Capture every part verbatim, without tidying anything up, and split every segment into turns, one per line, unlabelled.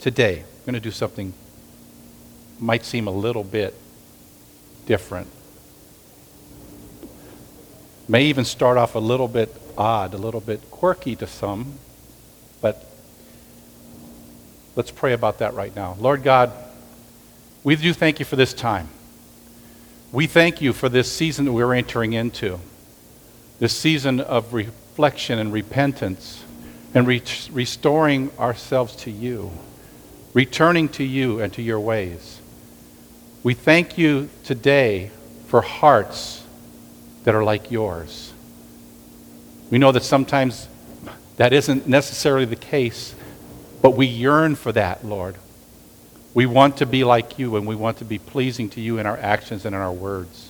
Today, I'm going to do something might seem a little bit different. May even start off a little bit odd, a little bit quirky to some, but let's pray about that right now. Lord God, we do thank you for this time. We thank you for this season that we're entering into, this season of reflection and repentance and re- restoring ourselves to you, returning to you and to your ways. We thank you today for hearts that are like yours. We know that sometimes that isn't necessarily the case, but we yearn for that, Lord. We want to be like you, and we want to be pleasing to you in our actions and in our words.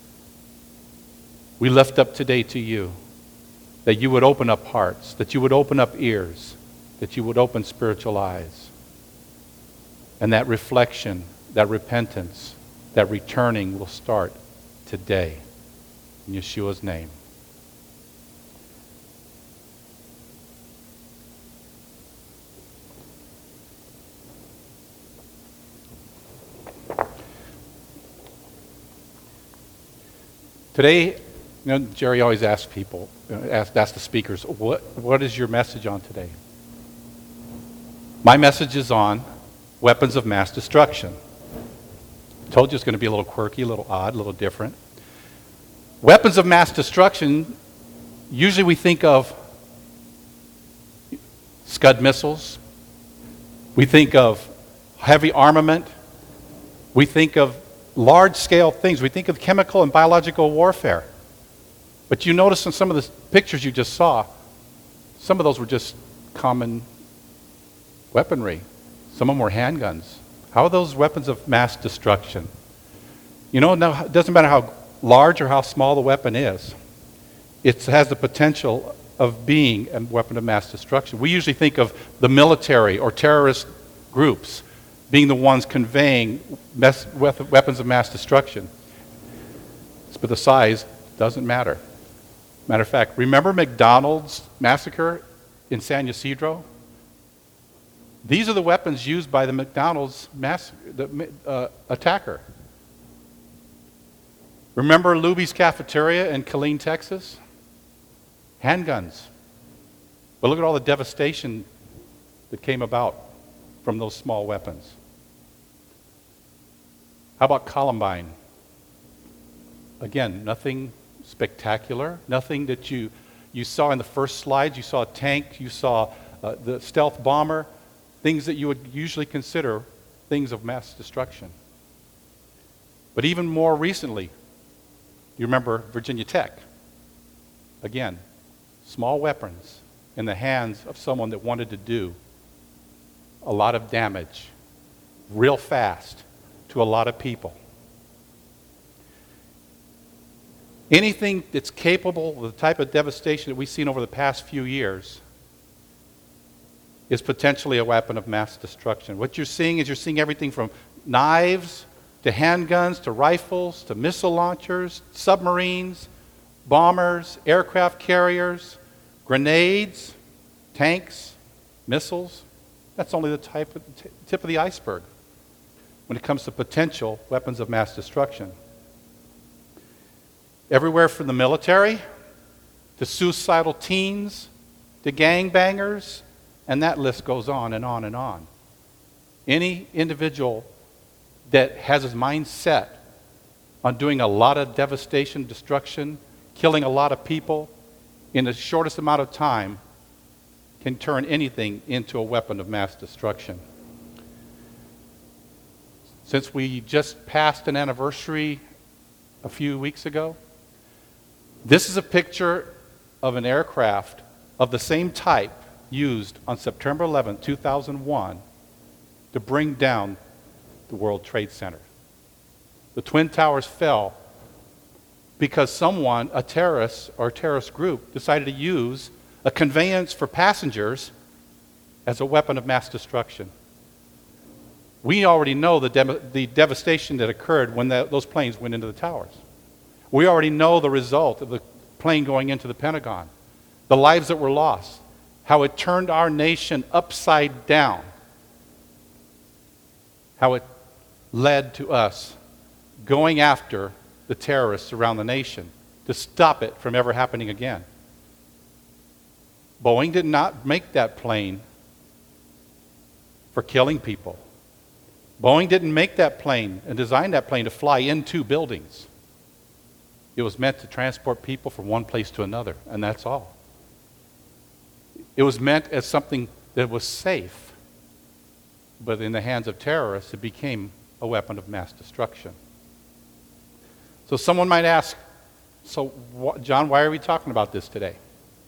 We lift up today to you that you would open up hearts, that you would open up ears, that you would open spiritual eyes. And that reflection, that repentance, that returning will start today. In Yeshua's name. Today, you know, Jerry always asks people, asks, asks the speakers, what, what is your message on today? My message is on weapons of mass destruction. I told you it's going to be a little quirky, a little odd, a little different. Weapons of mass destruction, usually we think of Scud missiles. We think of heavy armament. We think of large-scale things. We think of chemical and biological warfare. But you notice in some of the pictures you just saw, some of those were just common weaponry. Some of them were handguns. How are those weapons of mass destruction? You know, now it doesn't matter how large or how small the weapon is. It has the potential of being a weapon of mass destruction. We usually think of the military or terrorist groups being the ones conveying mass, weapons of mass destruction. But the size doesn't matter. Matter of fact, remember McDonald's massacre in San Ysidro? These are the weapons used by the McDonald's mass, the, uh, attacker. Remember Luby's Cafeteria in Killeen, Texas? Handguns. But look at all the devastation that came about from those small weapons. How about Columbine? Again, nothing spectacular, nothing that you, you saw in the first slides. You saw a tank, you saw uh, the stealth bomber, things that you would usually consider things of mass destruction. But even more recently, you remember Virginia Tech. Again, small weapons in the hands of someone that wanted to do a lot of damage real fast to a lot of people. Anything that's capable of the type of devastation that we've seen over the past few years is potentially a weapon of mass destruction. What you're seeing is you're seeing everything from knives to handguns, to rifles, to missile launchers, submarines, bombers, aircraft carriers, grenades, tanks, missiles. That's only the type of, t- tip of the iceberg when it comes to potential weapons of mass destruction. Everywhere from the military to suicidal teens to gangbangers, and that list goes on and on and on. Any individual that has his mind set on doing a lot of devastation, destruction, killing a lot of people in the shortest amount of time can turn anything into a weapon of mass destruction. Since we just passed an anniversary a few weeks ago, this is a picture of an aircraft of the same type used on September eleventh, two thousand one to bring down the World Trade Center. The Twin Towers fell because someone, a terrorist or a terrorist group, decided to use a conveyance for passengers as a weapon of mass destruction. We already know the, de- the devastation that occurred when the, those planes went into the towers. We already know the result of the plane going into the Pentagon, the lives that were lost, how it turned our nation upside down. how it led to us going after the terrorists around the nation to stop it from ever happening again. Boeing did not make that plane for killing people. Boeing didn't make that plane and design that plane to fly into buildings. It was meant to transport people from one place to another, and that's all. It was meant as something that was safe, but in the hands of terrorists, it became a weapon of mass destruction. So someone might ask, so wh- John, why are we talking about this today?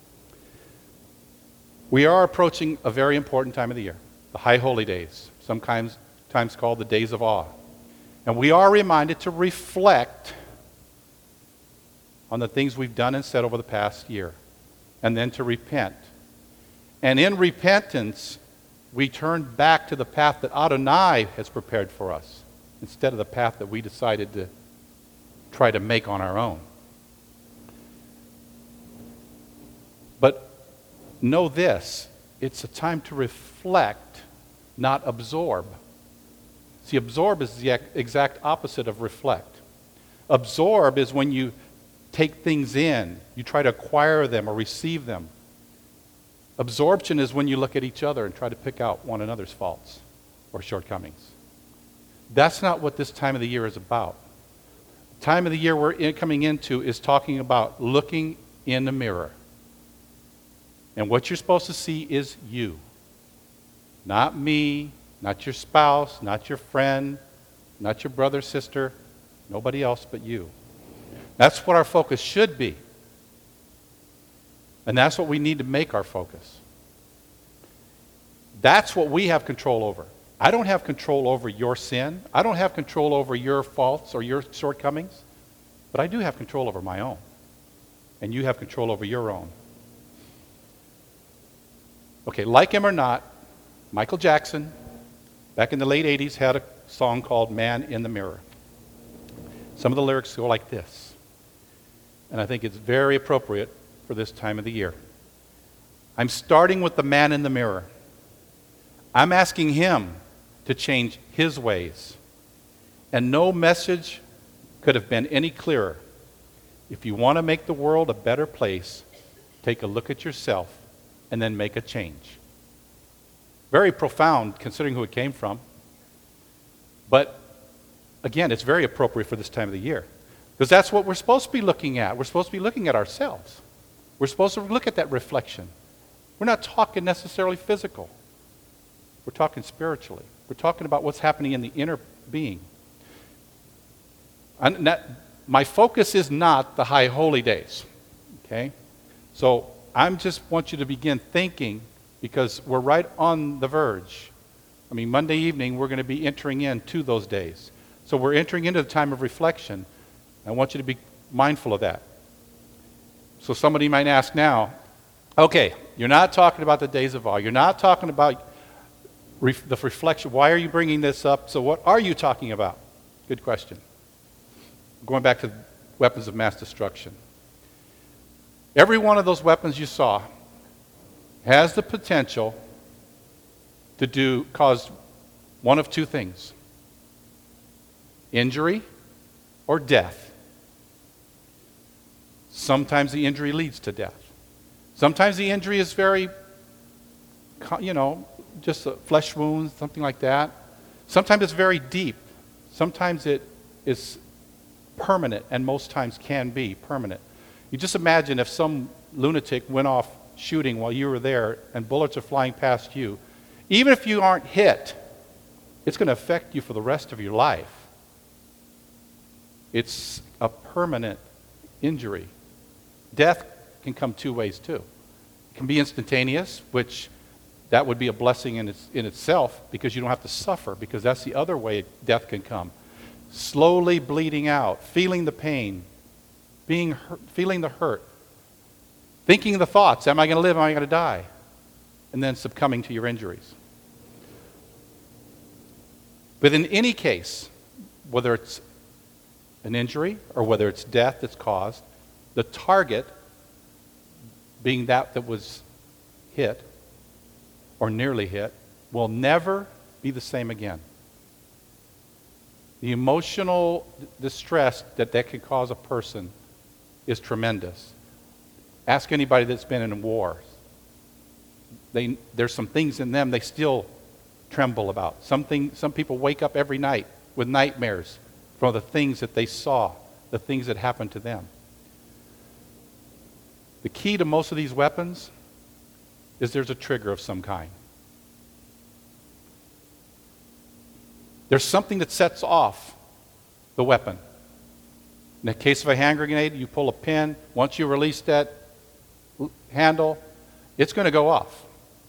We are approaching a very important time of the year, the High Holy Days, sometimes times called the Days of Awe. And we are reminded to reflect on the things we've done and said over the past year, and then to repent. And in repentance, we turn back to the path that Adonai has prepared for us, instead of the path that we decided to try to make on our own. But know this, it's a time to reflect, not absorb. See, absorb is the exact opposite of reflect. Absorb is when you take things in, you try to acquire them or receive them. Absorption is when you look at each other and try to pick out one another's faults or shortcomings. That's not what this time of the year is about. The time of the year we're in, coming into is talking about looking in the mirror. And what you're supposed to see is you. Not me, not your spouse, not your friend, not your brother, sister, nobody else but you. That's what our focus should be. And that's what we need to make our focus. That's what we have control over. I don't have control over your sin. I don't have control over your faults or your shortcomings. But I do have control over my own. And you have control over your own. Okay, like him or not, Michael Jackson, back in the late eighties, had a song called Man in the Mirror. Some of the lyrics go like this. And I think it's very appropriate for this time of the year. I'm starting with the man in the mirror. I'm asking him to change his ways. And no message could have been any clearer. If you want to make the world a better place, take a look at yourself and then make a change. Very profound considering who it came from. But again, it's very appropriate for this time of the year. Because that's what we're supposed to be looking at. We're supposed to be looking at ourselves. We're supposed to look at that reflection. We're not talking necessarily physical. We're talking spiritually. We're talking about what's happening in the inner being. And that, my focus is not the high holy days. Okay? So I just want you to begin thinking, because we're right on the verge. I mean, Monday evening, we're going to be entering into those days. So we're entering into the time of reflection. I want you to be mindful of that. So somebody might ask now, okay, you're not talking about the days of awe. You're not talking about ref- the reflection. Why are you bringing this up? So what are you talking about? Good question. Going back to weapons of mass destruction. Every one of those weapons you saw has the potential to do cause one of two things: injury or death. Sometimes the injury leads to death. Sometimes the injury is very, you know, just a flesh wound, something like that. Sometimes it's very deep. Sometimes it is permanent, and most times can be permanent. You just imagine if some lunatic went off shooting while you were there and bullets are flying past you. Even if you aren't hit, it's going to affect you for the rest of your life. It's a permanent injury. Death can come two ways too. It can be instantaneous, which that would be a blessing in, its, in itself, because you don't have to suffer, because that's the other way death can come. Slowly bleeding out, feeling the pain, being hurt, feeling the hurt, thinking the thoughts, am I going to live, am I going to die? And then succumbing to your injuries. But in any case, whether it's an injury or whether it's death that's caused, the target being that that was hit or nearly hit will never be the same again. The emotional distress that that can cause a person is tremendous. Ask anybody that's been in war. They, there's some things in them they still tremble about. Something, some people wake up every night with nightmares from the things that they saw, the things that happened to them. The key to most of these weapons is there's a trigger of some kind. There's something that sets off the weapon. In the case of a hand grenade, you pull a pin. Once you release that handle, it's going to go off.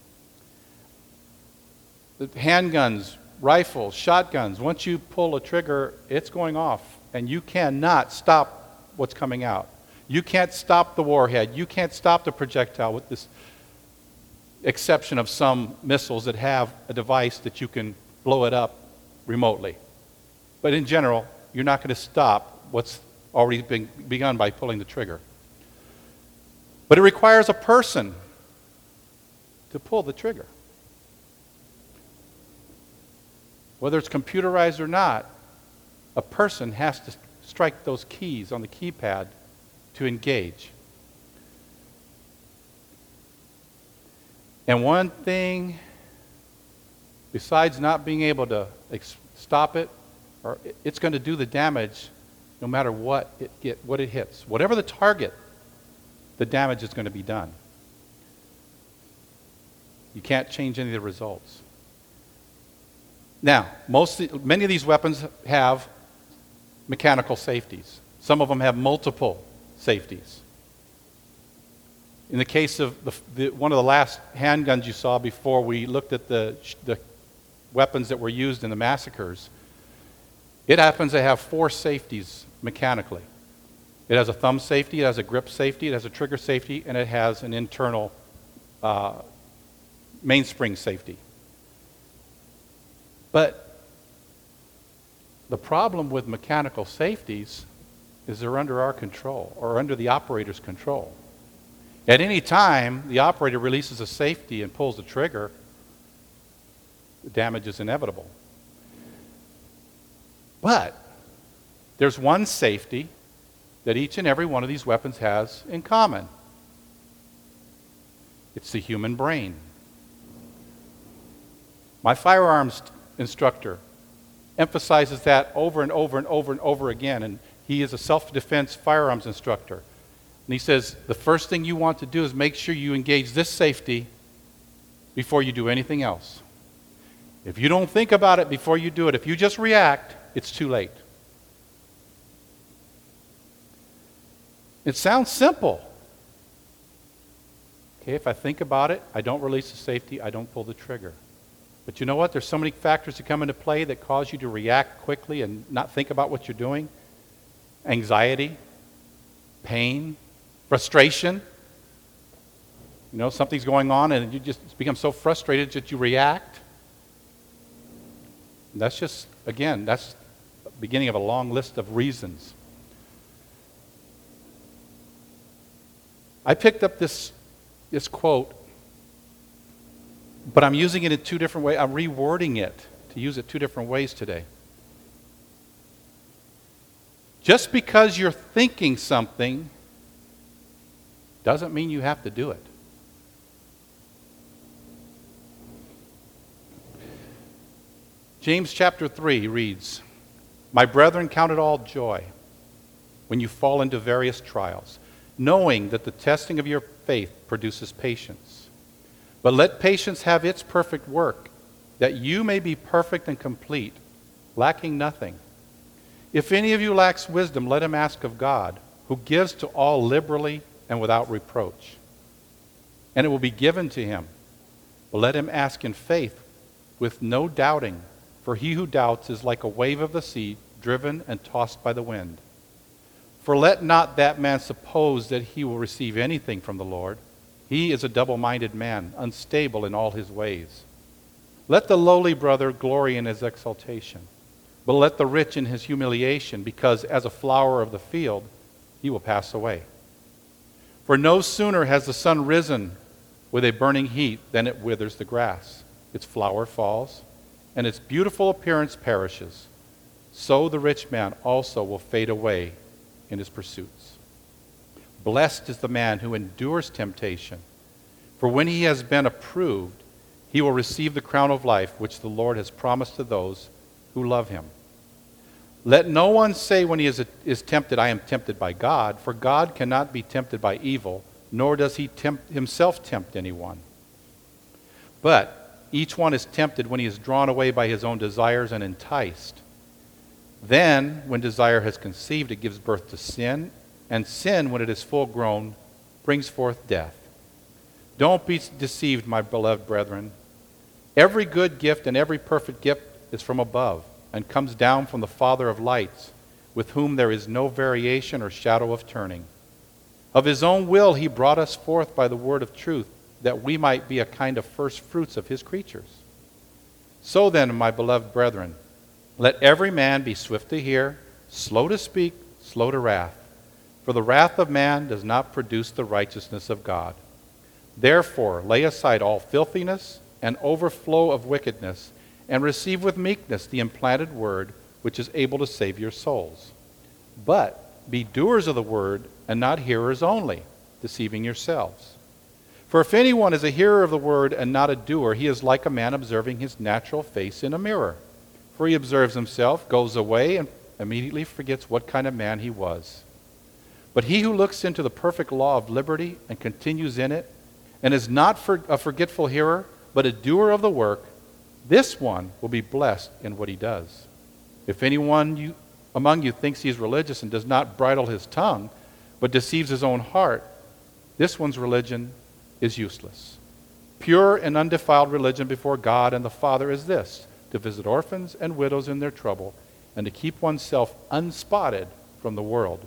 The handguns, rifles, shotguns, once you pull a trigger, it's going off. And you cannot stop what's coming out. You can't stop the warhead. You can't stop the projectile, with this exception of some missiles that have a device that you can blow it up remotely. But in general, you're not going to stop what's already been begun by pulling the trigger. But it requires a person to pull the trigger. Whether it's computerized or not, a person has to strike those keys on the keypad to engage. And one thing, besides not being able to ex- stop it, or it's going to do the damage no matter what it get, what it hits. Whatever the target, the damage is going to be done. You can't change any of the results. Now, most, many of these weapons have mechanical safeties. Some of them have multiple safeties. In the case of the, the, one of the last handguns you saw before we looked at the, the weapons that were used in the massacres, it happens to have four safeties mechanically. It has a thumb safety, it has a grip safety, it has a trigger safety, and it has an internal uh, mainspring safety. But the problem with mechanical safeties is they're under our control, or under the operator's control. At any time, the operator releases a safety and pulls the trigger, the damage is inevitable. But there's one safety that each and every one of these weapons has in common. It's the human brain. My firearms instructor emphasizes that over and over and over and over again, and he is a self-defense firearms instructor. And he says, the first thing you want to do is make sure you engage this safety before you do anything else. If you don't think about it before you do it, if you just react, it's too late. It sounds simple. Okay, if I think about it, I don't release the safety, I don't pull the trigger. But you know what? There's so many factors that come into play that cause you to react quickly and not think about what you're doing. Anxiety, pain, frustration. You know, something's going on and you just become so frustrated that you react. And that's just, again, that's the beginning of a long list of reasons. I picked up this, this quote, but I'm using it in two different ways. I'm rewording it to use it two different ways today. Just because you're thinking something doesn't mean you have to do it. James chapter three reads, "My brethren, count it all joy when you fall into various trials, knowing that the testing of your faith produces patience. But let patience have its perfect work, that you may be perfect and complete, lacking nothing. If any of you lacks wisdom, let him ask of God, who gives to all liberally and without reproach, and it will be given to him. But let him ask in faith, with no doubting, for he who doubts is like a wave of the sea, driven and tossed by the wind. For let not that man suppose that he will receive anything from the Lord. He is a double-minded man, unstable in all his ways. Let the lowly brother glory in his exaltation, but let the rich in his humiliation, because as a flower of the field, he will pass away. For no sooner has the sun risen with a burning heat than it withers the grass. Its flower falls, and its beautiful appearance perishes. so the rich man also will fade away in his pursuits. Blessed is the man who endures temptation, for when he has been approved, he will receive the crown of life which the Lord has promised to those who love him. Let no one say when he is, is tempted, I am tempted by God, for God cannot be tempted by evil, nor does he tempt, himself tempt anyone. But each one is tempted when he is drawn away by his own desires and enticed. Then, when desire has conceived, it gives birth to sin, and sin, when it is full grown, brings forth death. Don't be deceived, my beloved brethren. Every good gift and every perfect gift is from above, and comes down from the Father of lights, with whom there is no variation or shadow of turning. Of his own will he brought us forth by the word of truth, that we might be a kind of first fruits of his creatures. So then, my beloved brethren, let every man be swift to hear, slow to speak, slow to wrath. For the wrath of man does not produce the righteousness of God. Therefore, lay aside all filthiness and overflow of wickedness, and receive with meekness the implanted word, which is able to save your souls. But be doers of the word, and not hearers only, deceiving yourselves. For if anyone is a hearer of the word and not a doer, he is like a man observing his natural face in a mirror. For he observes himself, goes away, and immediately forgets what kind of man he was. But he who looks into the perfect law of liberty and continues in it, and is not for a forgetful hearer, but a doer of the work, this one will be blessed in what he does. If anyone you, among you thinks he is religious and does not bridle his tongue, but deceives his own heart, this one's religion is useless. Pure and undefiled religion before God and the Father is this, to visit orphans and widows in their trouble, and to keep oneself unspotted from the world.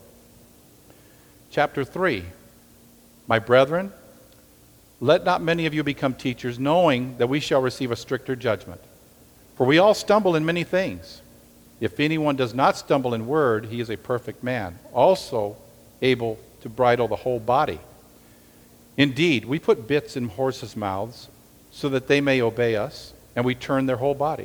Chapter three. My brethren, let not many of you become teachers, knowing that we shall receive a stricter judgment. For we all stumble in many things. If anyone does not stumble in word, he is a perfect man, also able to bridle the whole body. Indeed, we put bits in horses' mouths so that they may obey us, and we turn their whole body.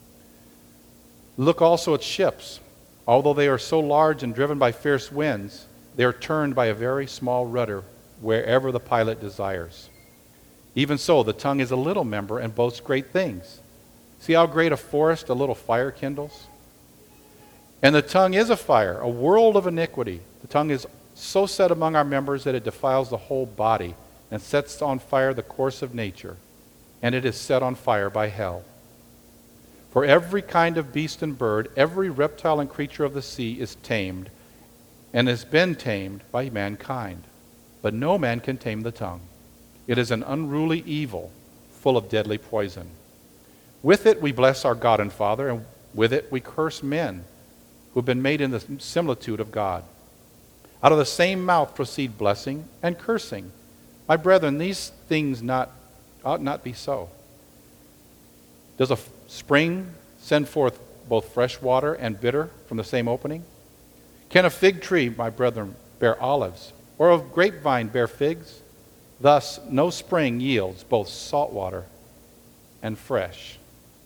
Look also at ships. Although they are so large and driven by fierce winds, they are turned by a very small rudder wherever the pilot desires. Even so, the tongue is a little member and boasts great things. See how great a forest a little fire kindles? And the tongue is a fire, a world of iniquity. The tongue is so set among our members that it defiles the whole body and sets on fire the course of nature, and it is set on fire by hell. For every kind of beast and bird, every reptile and creature of the sea is tamed, and has been tamed by mankind. But no man can tame the tongue. It is an unruly evil, full of deadly poison. With it we bless our God and Father, and with it we curse men who have been made in the similitude of God. Out of the same mouth proceed blessing and cursing. My brethren, these things not, ought not be so. Does a f- spring send forth both fresh water and bitter from the same opening? Can a fig tree, my brethren, bear olives, or a grapevine bear figs? Thus, no spring yields both salt water and fresh.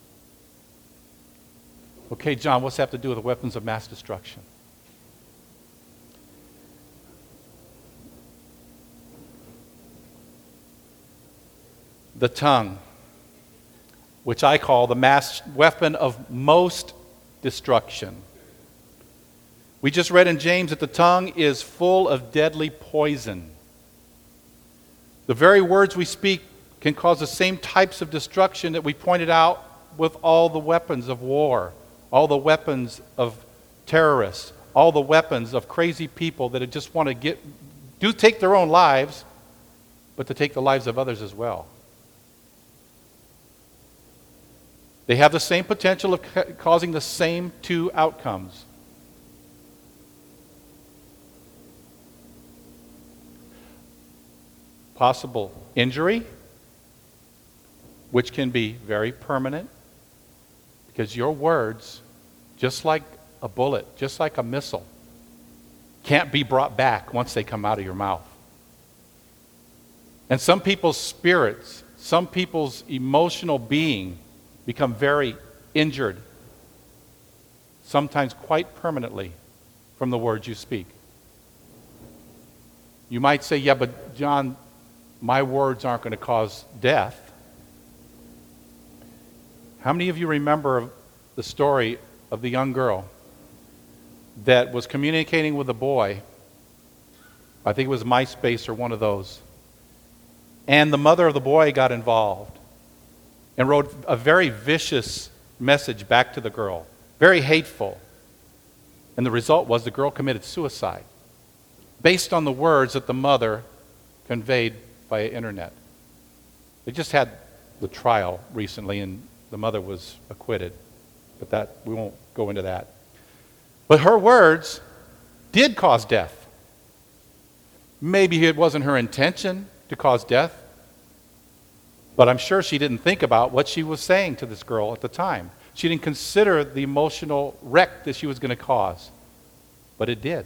Okay, John, what's that have to do with the weapons of mass destruction? The tongue, which I call the mass weapon of most destruction. We just read in James that the tongue is full of deadly poison. The very words we speak can cause the same types of destruction that we pointed out with all the weapons of war, all the weapons of terrorists, all the weapons of crazy people that just want to get, do take their own lives, but to take the lives of others as well. They have the same potential of ca- causing the same two outcomes. Possible injury, which can be very permanent, because your words, just like a bullet, just like a missile, can't be brought back once they come out of your mouth. And some people's spirits, some people's emotional being become very injured sometimes quite permanently, from the words you speak. You might say, yeah, but John, my words aren't going to cause death. How many of you remember the story of the young girl that was communicating with a boy? I think it was MySpace or one of those. And the mother of the boy got involved and wrote a very vicious message back to the girl, very hateful. And the result was the girl committed suicide based on the words that the mother conveyed via internet. They just had the trial recently, and the mother was acquitted. But that we won't go into that. But her words did cause death. Maybe it wasn't her intention to cause death, but I'm sure she didn't think about what she was saying to this girl at the time. She didn't consider the emotional wreck that she was going to cause, but it did.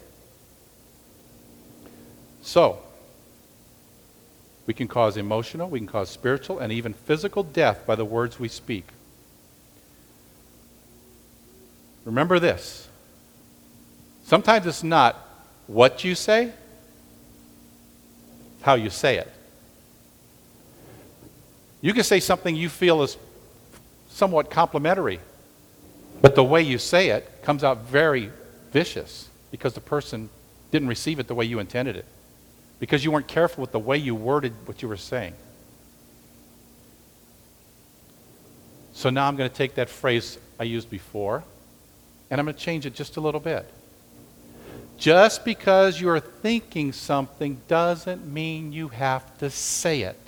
So, we can cause emotional, we can cause spiritual, and even physical death by the words we speak. Remember this. Sometimes it's not what you say, it's how you say it. You can say something you feel is somewhat complimentary, but the way you say it comes out very vicious because the person didn't receive it the way you intended it, because you weren't careful with the way you worded what you were saying. So now I'm going to take that phrase I used before, and I'm going to change it just a little bit. Just because you're thinking something doesn't mean you have to say it.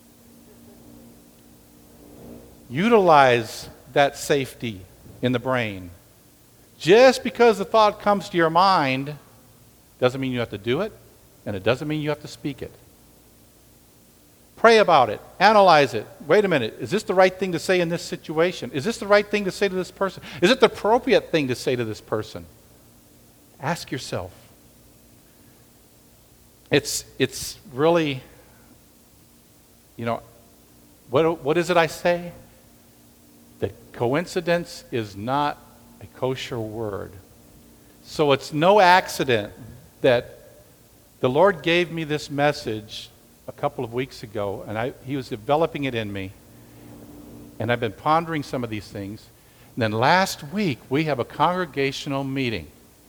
Utilize that safety in the brain. Just because the thought comes to your mind doesn't mean you have to do it, and it doesn't mean you have to speak it. Pray about it. Analyze it. Wait a minute. Is this the right thing to say in this situation? Is this the right thing to say to this person? Is it the appropriate thing to say to this person? Ask yourself. It's, it's really, you know, what, what is it I say? That coincidence is not a kosher word. So it's no accident that the Lord gave me this message a couple of weeks ago, and I, He was developing it in me. And I've been pondering some of these things. And then last week, we have a congregational meeting.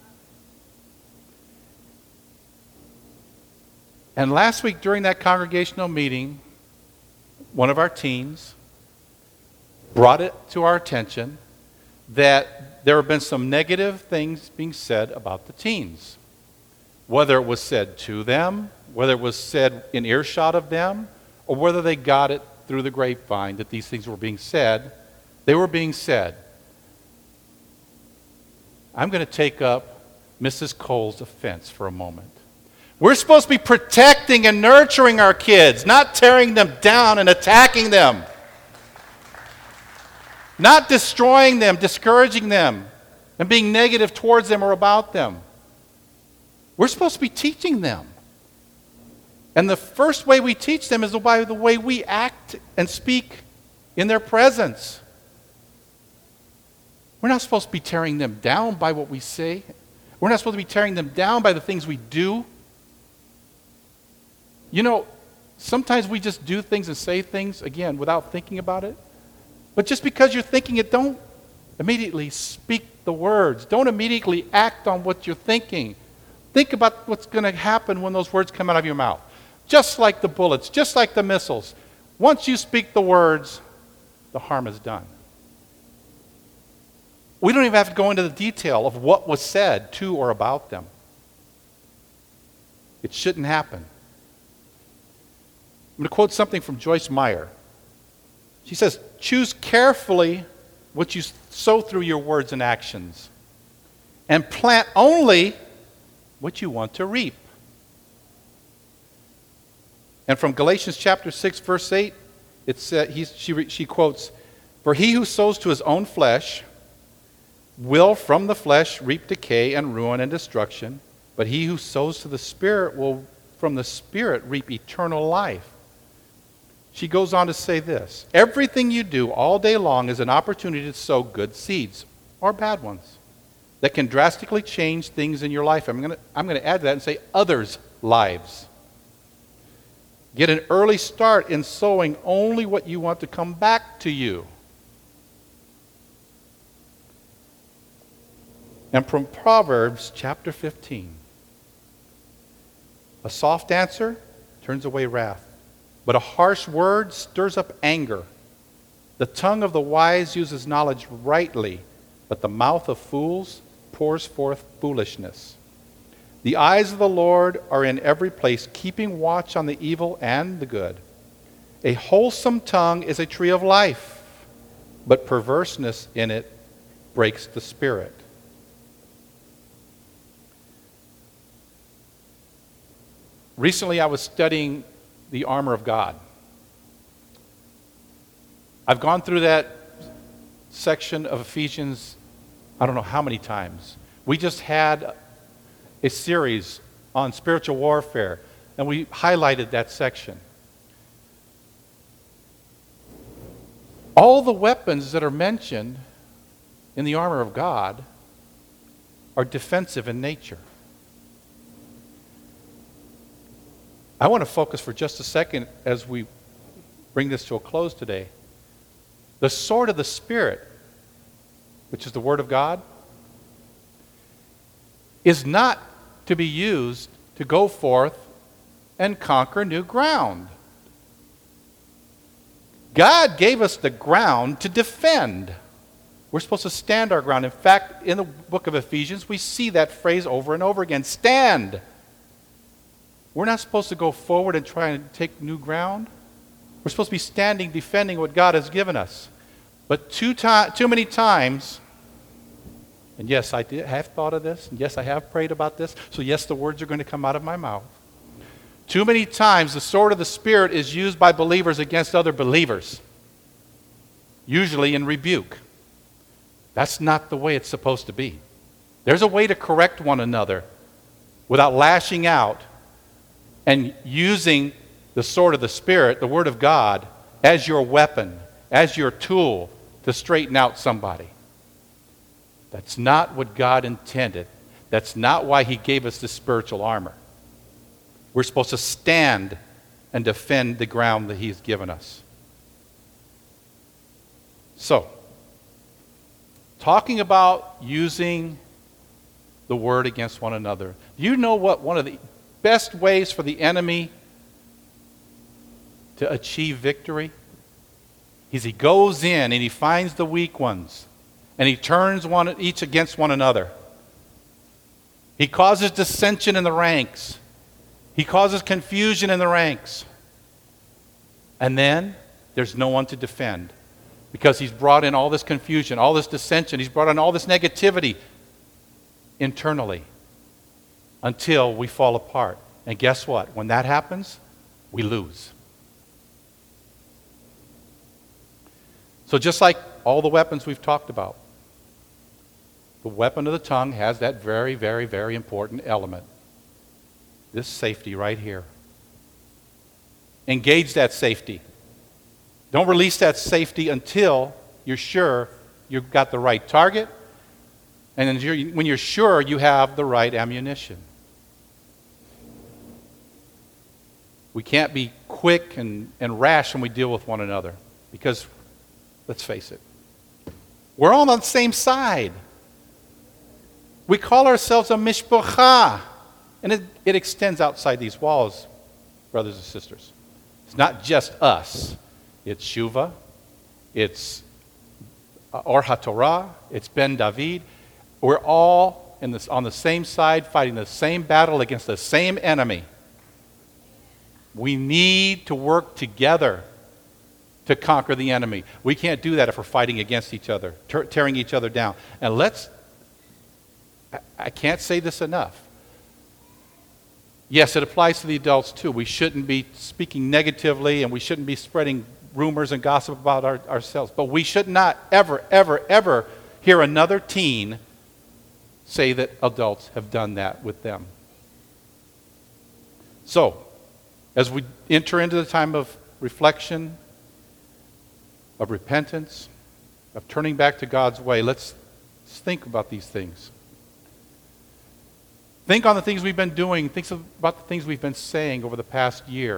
And last week during that congregational meeting, one of our teens brought it to our attention that there have been some negative things being said about the teens. Whether it was said to them, whether it was said in earshot of them, or whether they got it through the grapevine that these things were being said, they were being said. I'm going to take up Missus Cole's offense for a moment. We're supposed to be protecting and nurturing our kids, not tearing them down and attacking them. Not destroying them, discouraging them, and being negative towards them or about them. We're supposed to be teaching them. And the first way we teach them is by the way we act and speak in their presence. We're not supposed to be tearing them down by what we say. We're not supposed to be tearing them down by the things we do. You know, sometimes we just do things and say things, again, without thinking about it. But just because you're thinking it, don't immediately speak the words. Don't immediately act on what you're thinking. Think about what's going to happen when those words come out of your mouth. Just like the bullets, just like the missiles. Once you speak the words, the harm is done. We don't even have to go into the detail of what was said to or about them. It shouldn't happen. I'm going to quote something from Joyce Meyer. She says, choose carefully what you sow through your words and actions, and plant only what you want to reap. And from Galatians chapter six, verse eight, it's, uh, he's, she, she quotes, for he who sows to his own flesh will from the flesh reap decay and ruin and destruction, but he who sows to the Spirit will from the Spirit reap eternal life. She goes on to say this, everything you do all day long is an opportunity to sow good seeds or bad ones. that can drastically change things in your life. I'm going to I'm going to add to that and say others' lives. Get an early start in sowing only what you want to come back to you. And from Proverbs chapter fifteen, a soft answer turns away wrath, but a harsh word stirs up anger. The tongue of the wise uses knowledge rightly, but the mouth of fools pours forth foolishness. The eyes of the Lord are in every place, keeping watch on the evil and the good. A wholesome tongue is a tree of life, but perverseness in it breaks the spirit. Recently, I was studying the armor of God. I've gone through that section of Ephesians, I don't know how many times. We just had a series on spiritual warfare, and we highlighted that section. All the weapons that are mentioned in the armor of God are defensive in nature. I want to focus for just a second as we bring this to a close today. The sword of the Spirit, which is the Word of God, is not to be used to go forth and conquer new ground. God gave us the ground to defend. We're supposed to stand our ground. In fact, in the book of Ephesians, we see that phrase over and over again, stand. We're not supposed to go forward and try and take new ground. We're supposed to be standing, defending what God has given us. But too, ti- too many times, and yes, I did, have thought of this, and yes, I have prayed about this, so yes, the words are going to come out of my mouth. Too many times, the sword of the Spirit is used by believers against other believers, usually in rebuke. That's not the way it's supposed to be. There's a way to correct one another without lashing out and using the sword of the Spirit, the Word of God, as your weapon, as your tool to straighten out somebody. That's not what God intended. That's not why He gave us this spiritual armor. We're supposed to stand and defend the ground that He's given us. So, talking about using the Word against one another, do you know what one of the best ways for the enemy to achieve victory is he goes in and he finds the weak ones and he turns one each against one another. He causes dissension in the ranks. He causes confusion in the ranks. And then there's no one to defend because he's brought in all this confusion, all this dissension. He's brought in all this negativity internally until we fall apart. And guess what? When that happens, we lose. So just like all the weapons we've talked about, the weapon of the tongue has that very, very, very important element. This safety right here. Engage that safety. Don't release that safety until you're sure you've got the right target, and then you're, when you're sure you have the right ammunition. We can't be quick and, and rash when we deal with one another because, let's face it, we're all on the same side. We call ourselves a mishpacha, and it, it extends outside these walls, brothers and sisters. It's not just us. It's Shuva, it's Or HaTorah, it's Ben David. We're all in this, on the same side, fighting the same battle against the same enemy. We need to work together to conquer the enemy. We can't do that if we're fighting against each other, ter- tearing each other down. And let's, I, I can't say this enough. Yes, it applies to the adults too. We shouldn't be speaking negatively and we shouldn't be spreading rumors and gossip about our, ourselves. But we should not ever, ever, ever hear another teen say that adults have done that with them. So, as we enter into the time of reflection, of repentance, of turning back to God's way, let's think about these things. Think on the things we've been doing. Think about the things we've been saying over the past year.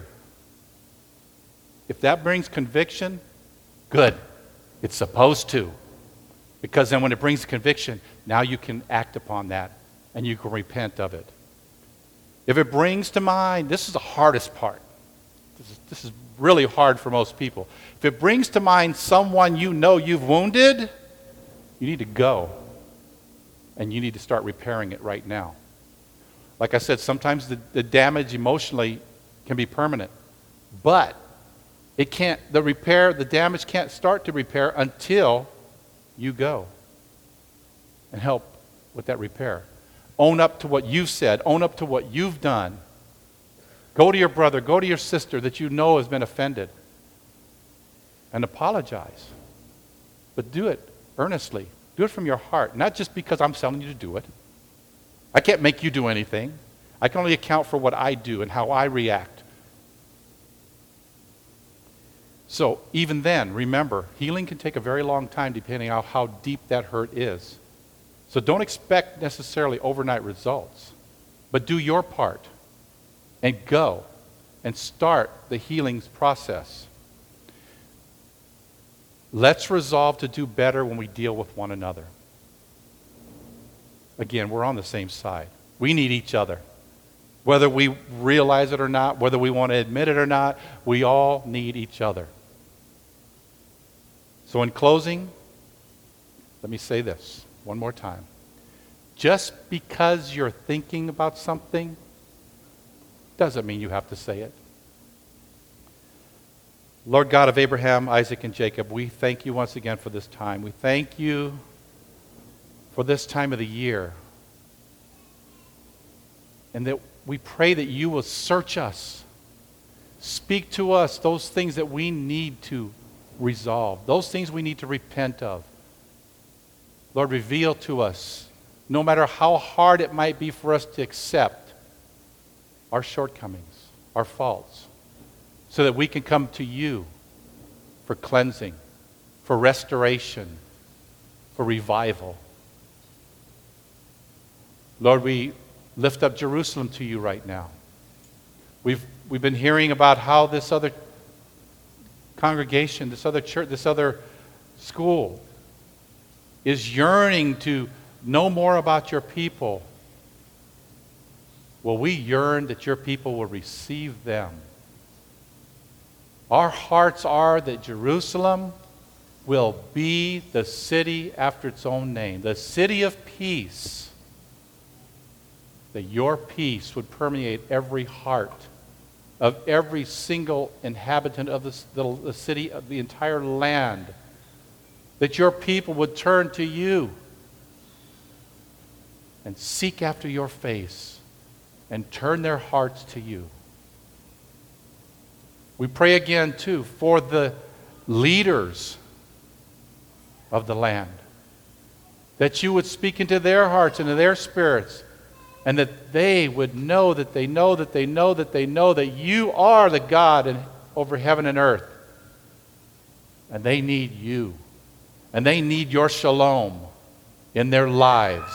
If that brings conviction, good. It's supposed to. Because then when it brings conviction, now you can act upon that and you can repent of it. If it brings to mind, this is the hardest part. This is, this is really hard for most people. If it brings to mind someone you know you've wounded, you need to go. And you need to start repairing it right now. Like I said, sometimes the, the damage emotionally can be permanent. But it can't, the repair, the damage can't start to repair until you go and help with that repair. Own up to what you've said. Own up to what you've done. Go to your brother, go to your sister that you know has been offended and apologize. But do it earnestly. Do it from your heart, not just because I'm telling you to do it. I can't make you do anything. I can only account for what I do and how I react. So even then, remember, healing can take a very long time depending on how deep that hurt is. So don't expect necessarily overnight results, but do your part and go and start the healing process. Let's resolve to do better when we deal with one another. Again, we're on the same side. We need each other. Whether we realize it or not, whether we want to admit it or not, we all need each other. So in closing, let me say this one more time. Just because you're thinking about something doesn't mean you have to say it. Lord God of Abraham, Isaac, and Jacob, we thank you once again for this time. We thank you for this time of the year. And that we pray that you will search us. Speak to us those things that we need to resolve, those things we need to repent of. Lord, reveal to us, no matter how hard it might be for us to accept our shortcomings, our faults, so that we can come to you for cleansing, for restoration, for revival. Lord, we lift up Jerusalem to you right now. We've, we've been hearing about how this other congregation, this other church, this other school is yearning to know more about your people. Well, we yearn that your people will receive them. Our hearts are that Jerusalem will be the city after its own name, the city of peace, that your peace would permeate every heart of every single inhabitant of this, the, the city, of the entire land, that your people would turn to you and seek after your face and turn their hearts to you. We pray again, too, for the leaders of the land, that you would speak into their hearts, into their spirits, and that they would know that they know that they know that they know that you are the God in, over heaven and earth. And they need you. And they need your shalom in their lives.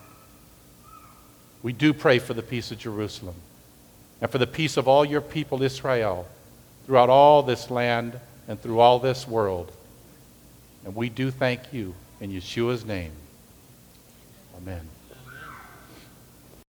We do pray for the peace of Jerusalem and for the peace of all your people, Israel, throughout all this land and through all this world. And we do thank you in Yeshua's name. Amen.